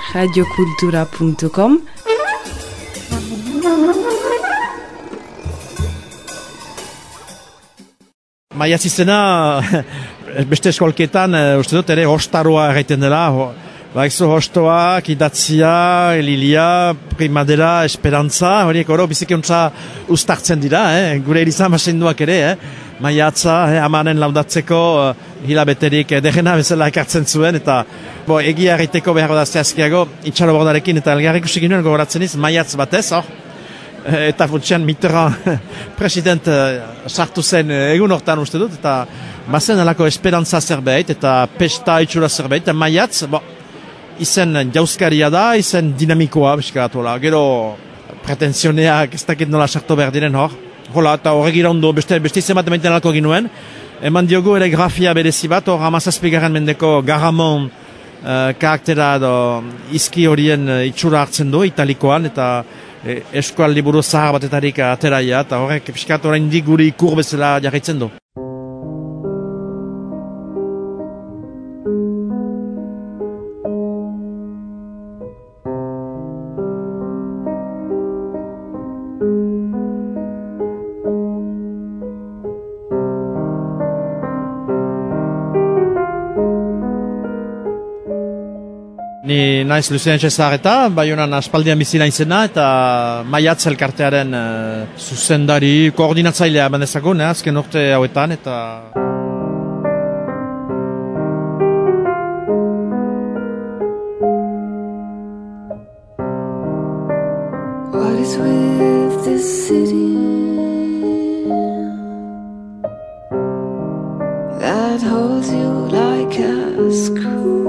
radiokultura.com. Maiatz izena, beste eskolketan, uste dut ere hostaroa egiten dela. Baixo hostoak, idatzia, elilia, primadera, esperantza, horiek oro bizikiontza ustartzen dira, gure erizan basenduak ere, maiatza, amanen laudatzeko hilabeterik degena bezala ekartzen zuen, eta egia egiteko behar da zehazkiago, itxalo bordarekin eta elgarrik usik inoen gogoratzen iz, maiatz batez, eta funtsean Mitterrand president sartu zen egun hortan uste dut, eta bazen alako esperantza zerbait, eta pesta itxura zerbait, eta maiatz, izen jauzkaria da, izen dinamikoa, biskatola. Gero pretenzioneak ez dakit nola sartu behar diren hor. Hola, eta horrek iraundo, beste izen bat emaiten alako ginuen. Eman diogu ere grafia berezi bat, hor hamazazpigarren mendeko Garamond karaktera edo izki horien itxura hartzen du, italikoan, eta eskual liburu zahar batetarik ateraia, eta horrek piskat orain dik guri ikur bezala jarraitzen du. Ni naiz Lucien Cesareta, Baionan aspaldian bizi naizena eta Maiatz elkartearen zuzendari, koordinatzailea bandezagun, azken urte hauetan, eta... What is with this city that holds you like a screw?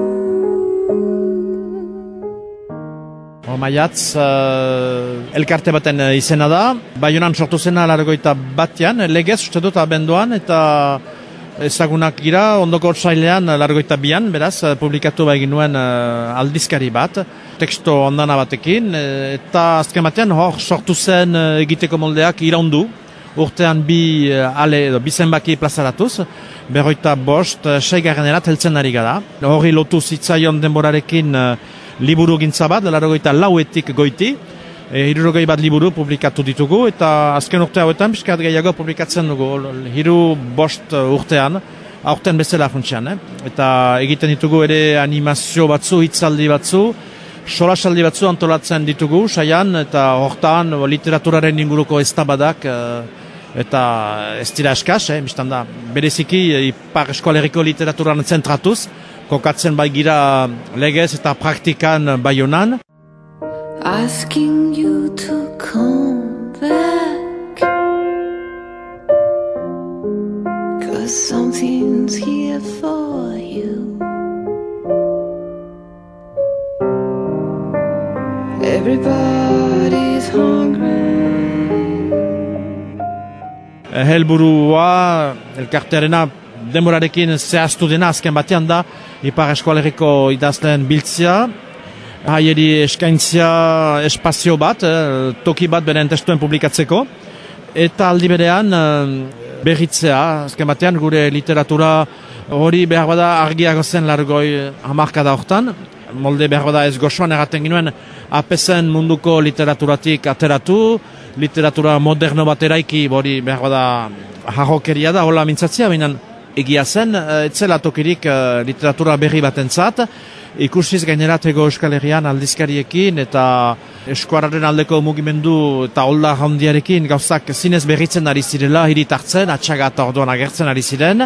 Maiatz elkarte baten izena da, Baionan sortu zena 81 legez uste dut abenduan, eta ezagunak gira ondoko otsailean 82an, beraz, publikatu egin nuen aldizkari bat, teksto ondana batekin, eta azken batean hor sortu zen egiteko moldeak iraundu, urtean bi zenbaki plazaratuz, 45, 6 heltzen ari gara. Hori lotu zitzaion denborarekin liburu gintza bat, 84etik goiti, 60 bat liburu publikatu ditugu, eta azken urte hauetan piskat gehiago publikatzen dugu, 5 urtean, aurten bezala funtsean, eta egiten ditugu ere animazio batzu, hitzaldi batzu, solasaldi batzu antolatzen ditugu, saian, eta hortan literaturaren inguruko eztabadak, eta ez dira eskas, biztan da, bereziki Ipar Eskoalerriko literaturan zentratuz, kokatzen bai gira legez eta praktikan Baionan. Asking you to come back, 'cause something's here for you. Everybody's hungry. Helburua elkartearena denborarekin zehaztu dena azken batean da Ipar Eskoalerriko idazleen biltzia, haieri eskaintzia espazio bat, toki bat beren testuen publikatzeko, eta aldi berean berritzea, azken batean gure literatura hori behar bada argiago zen largoi hamarkada hortan, molde behar bada ez goxoan erraten ginuen apezen munduko literaturatik ateratu, literatura moderno bat eraiki, hori behar bada harrokeria da, hola mintzatzea, baina egia zen, etzela tokirik literatura berri batentzat, ikusiz gainerat Hego Euskal Herrian aldizkariekin eta eskuararen aldeko mugimendu eta holda handiarekin gauzak zinez berritzen ari zirela, hirit hartzen, atxaga eta orduan agertzen ari ziren.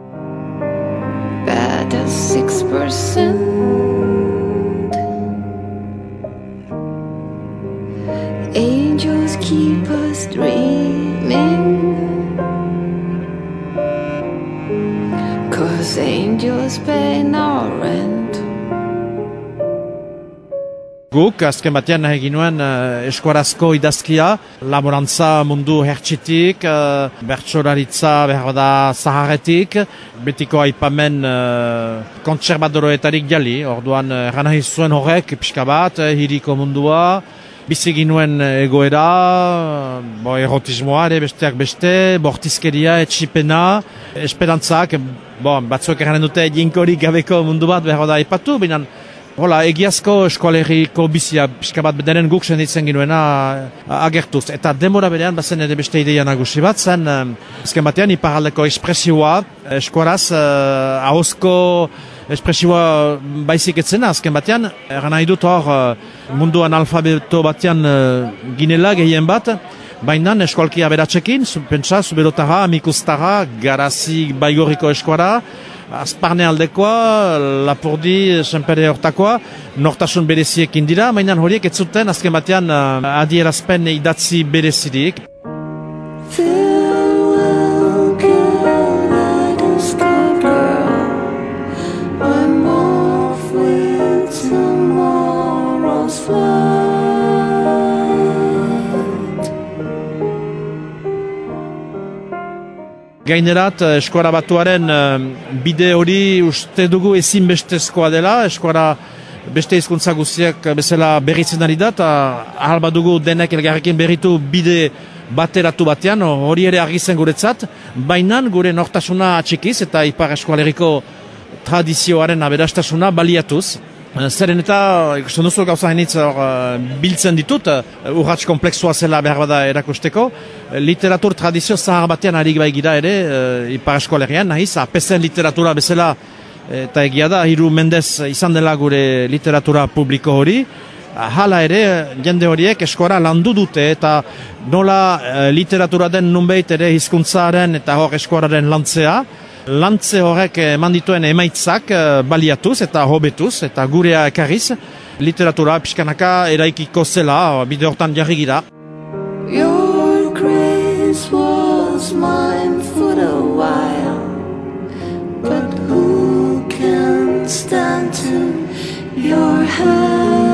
Bad as 6%. Angels keep us dreaming, 'cause angels pay no rent. Guk, azken batean nahi ginuen eskuarazko idazkia, laborantza mundu hertsitik, bertsoraritza behar da zaharretik, betiko aipamen kontserbadoroetarik jali, orduan nahi zuen horrek pixka bat, hiriko mundua, bizi ginuen egoera, erotismoa ere besteak beste, bortizkeria, etxipena, esperantzak, batzuek erranen dute jinkorik gabeko mundu bat behar da aipatu, baina Hola, egiazko eskoaleriko bizia, pixka bat denen guk senditzen ginuena agertuz. Eta denbora berean, bazen ere beste ideia nagusi bat, zen, azken batean, iparaldeko espresioa, eskuaraz, ahozko espresioa baizik etzena, azken batean, eran nahi dut hor, munduan alfabeto batean ginela gehien bat, baina eskualkia beratxekin, pentsa, zubelotara, amikustara, garazi baigorriko eskuara, Azparne aldekoa, Lapurdi, Senpere hortakoa, nortasun bereziekin dira, mainan horiek ez zuten azken batean adierazpen idatzi berezirik. Farewell, kaleidoscope girl, I'm off with tomorrow's flight. Gainerat, Eskuara Batuaren bide hori uste dugu ezinbestezkoa dela, Eskuara beste hizkuntza guztiak bezala berritzen ari da, eta ahal badugu denek elgarrekin berritu bide bateratu batean, hori ere argi zen guretzat, baina gure nortasuna atxikiz eta ipar eskualeriko tradizioaren aberastasuna baliatuz. Zeren eta, ikusten duzu gauza hainitz biltzen ditut, urratx komplexua zela behar bada erakusteko, literatur tradizio zahar batean ari bai gira ere, ipar eskualerian, nahiz, apesen literatura bezala, eta egia da, Hiru Mendez izan dela gure literatura publiko hori, hala ere, jende horiek eskora landu dute, eta nola literatura den nunbeit ere hizkuntzaren eta hor eskoraren lantzea, lantze horrek eman dituen emaitzak baliatuz eta hobetuz eta gurea ekarriz literatura pixkanaka eraikiko zela bide hortan jarri gira. Your grace was mine for a while, but who can stand to your hand?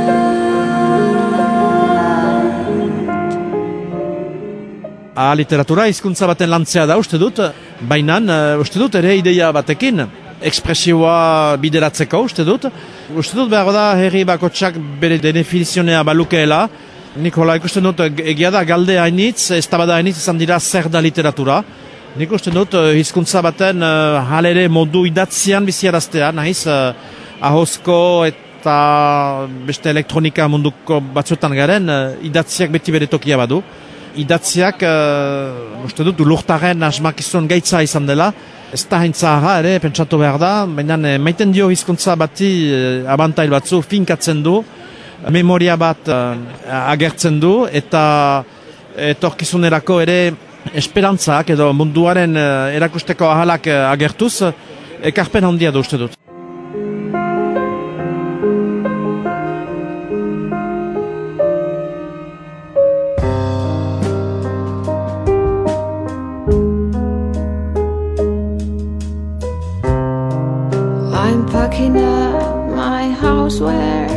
Literatura hizkuntza baten lantzea da uste dut, baina uste dut ere ideia batekin, ekspresioa bideratzeko uste dut behar da herri bakotsak bere definizionea balukeela, nik hola ikusten dut egia da galde hainitz, eztabada hainitz izan dira zer da literatura, nik uste dut hizkuntza baten halere modu idatzian biziaraztea, nahiz ahozko eta beste elektronika munduko batzuetan garen, idatziak beti bere tokia badu. Idatziak, uste dut, lurtaren asmakizun gaitza izan dela. Ez da haintzaha ere, pentsatu behar da, baina maiten dio hizkuntza bati abantail batzu finkatzen du, memoria bat agertzen du, eta etorkizunerako ere esperantzak edo munduaren erakusteko ahalak agertuz, ekarpen handia du uste dut. Packing up my houseware.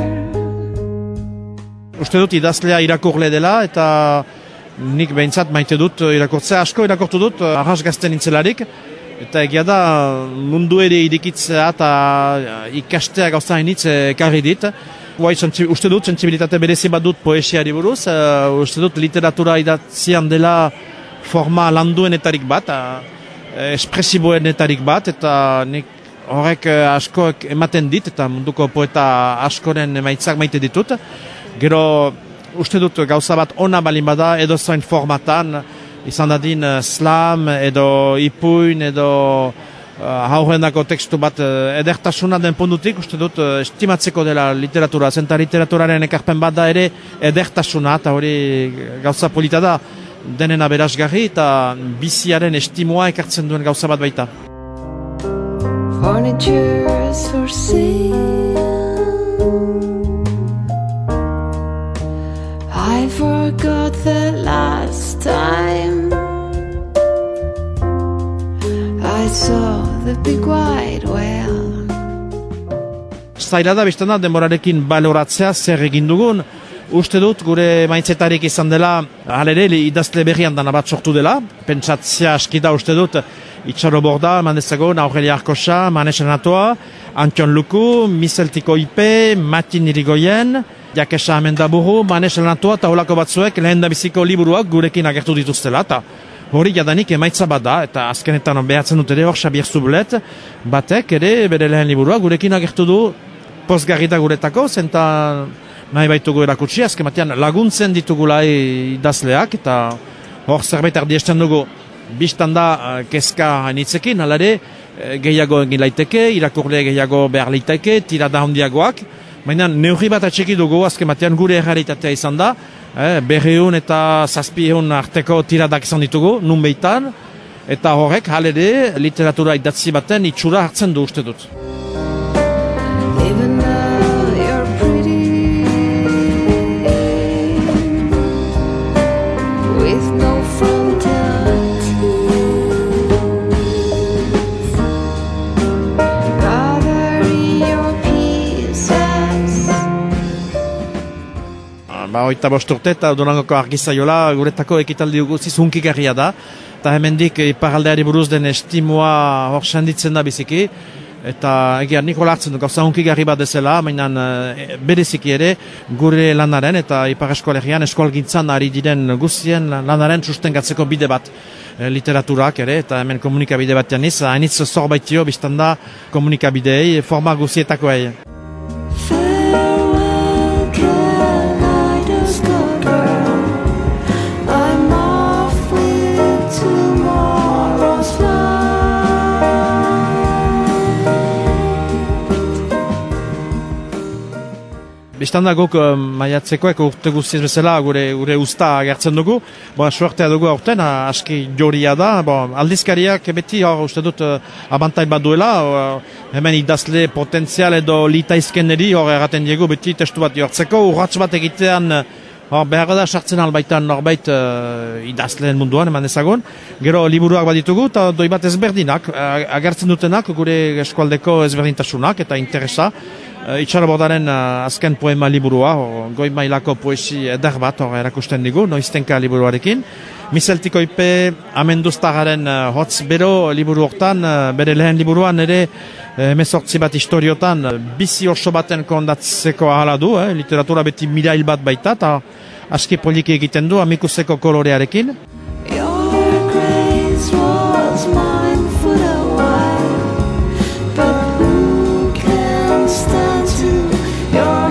Uste dut idazlea irakurle dela eta nik behintzat maite dut irakurtzea, asko irakurtu dut arras gazten nintzelarik, eta egia da mundu ere irikitzea eta ikastea gauza hainitz ekarri dit. Uste dut sentsibilitate berezi bat dut poesiari buruz, uste dut literatura idatzian dela forma landuenetarik bat, espresiboenetarik bat, eta nik horrek askoek ematen dit, eta munduko poeta askoren emaitzak maite ditut. Gero, uste dut gauza bat ona balin bada, edo zain formatan, izan dadin slam, edo ipuin, edo haurendako tekstu bat edertasuna den puntutik, uste dut estimatzeko dela literatura, zenta literaturaren ekarpen bat da ere edertasuna, eta hori gauza polita da, denen aberasgarri, eta biziaren estimoa ekartzen duen gauza bat baita. Furniture's for sale. I forgot the last time I saw the big white whale. Zaila da biztana denborarekin baloratzea zer egin dugun. Uste dut gure maintzetarik izan dela, halere idazle berrian dana bat sortu dela, pentsatzea aski da uste dut, Itxaro Borda, Mandezagon, Aurelia Arkosa, Manes Anatoa, Antion Luku, Miseltiko Ipe, Matin Irigoyen, Jakesa Amendaburu, Manes Anatoa eta holako batzuek lehen da biziko liburuak gurekin agertu dituztela, eta hori jadanik emaitza bat da, eta azkenetan behatzen dut ere hor Xabier Zublet, batek ere bere lehen liburuak gurekin agertu du, pozgarri da guretako, zenta nahi baitugu erakutsi, azken batean laguntzen ditugula idazleak, eta hor zerbait ardiesten dugu. Bistan da kezka hainitzekin, alare gehiago egin laiteke, irakurle gehiago behar laiteke, tirada handiagoak, baina neurri bat atxeki dugu, azken batean gure errealitatea izan da, 200 eta 700 arteko tiradak izan ditugu, nun behitan, eta horrek halere literatura idatzi baten itxura hartzen du uste dut. Even though you're pretty, with no front end, gathering your pieces. Hogeita bost urte eta Durangoko argizaiola guretako ekitaldi guziz hunkigarria da, eta hemendik iparraldeari buruz den estimua hor senditzen da biziki, eta egia nik holartzen du gauza hunkigarri bat dezela, mainan bereziki ere gure lanaren eta ipar eskolegian eskolgintzan ari diren guztien lanaren sustengatzeko bide bat literaturak ere, eta hemen komunikabide batean iz, hainitz zorbaitio biztan da komunikabidei forma guzietakoei. Farewell, kaleidoscope. I'm off with tomorrow's flight. Bistan da guk maiatzekoek urte guztiz bezala gure usta agertzen dugu. Suertea dugu aurten, aski joria da. Aldizkariak beti hor uste dut abantai bat duela. Hemen idazle potentzial edo litaizkeneri hor erraten diegu beti testu bat jortzeko. Urratz bat egitean behar da sartzen albaitan norbait idazleen munduan eman ezagun. Gero liburuak bat ditugu eta doi bat ezberdinak. Agertzen dutenak gure eskualdeko ezberdintasunak eta interesa. Itxarabordaren azken poema liburua, goi mailako poesi eder bat erakusten digu, noiztenka liburuarekin. Miseltiko ipe amenduztagaren hotz bero liburu hortan, bere lehen liburuan ere emezortzi bat historiotan bizi oso baten kondatzeko ahala du, literatura beti mirail bat baita, eta aski poliki egiten du amikuseko kolorearekin. Your grace was mine for a while, but who can stand to your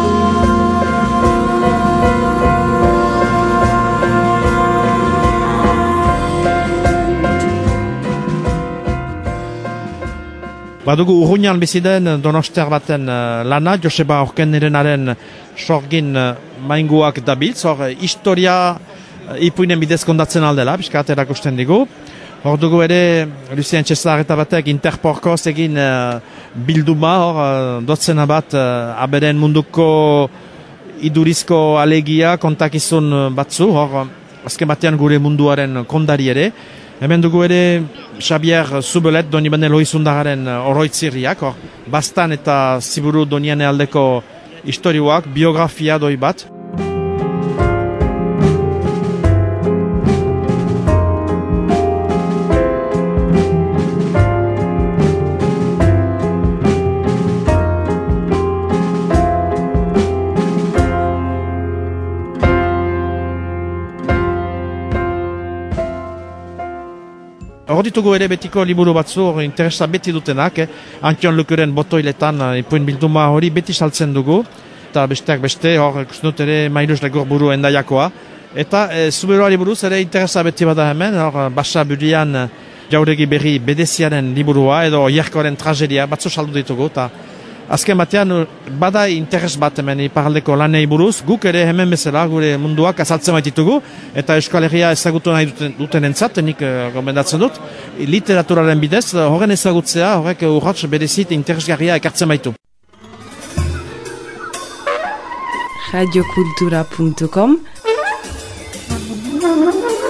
Badugu urruñan biziden donostiar baten lana, Joseba Orkennerenaren sorgin mainguak dabiltz, hor historia ipuinen bidez kondatzen aldela, piskat erakusten digu. Hor dugu ere Lucien Txezareta batek Interporkoz egin bilduma, hor dotzena bat aberen munduko idurizko alegia kontakizun batzu, hor azken batean gure munduaren kondari ere. Hemen dugu ere Xabier Zubelet doni bane loizundagaren oroitzirriak, hor bastan eta ziburu doniane aldeko historioak, biografia doi bat. Hor ditugu ere betiko liburu batzu, interesa beti dutenak, Antion Lukuren botoiletan ipuin bilduma hori beti saltzen dugu, eta besteak beste, hor kusnut ere Mailuz Legorburu endaiakoa. Eta Zuberoari buruz ere interesa beti bada hemen, hor Basa Burian Jauregi Berri Bedeziaren liburua, edo Oierkoaren tragedia batzu saldu ditugu, eta azken batean bada interes bat hemen iparraldeko lanei buruz, guk ere hemen bezala gure munduak azaltzen baititugu, eta Euskal Herria ezagutu nahi duten entzat, nik gomendatzen dut, literaturaren bidez, horren ezagutzea, horrek urratz berezit interesgarria ekartzen baitu. radiokultura.com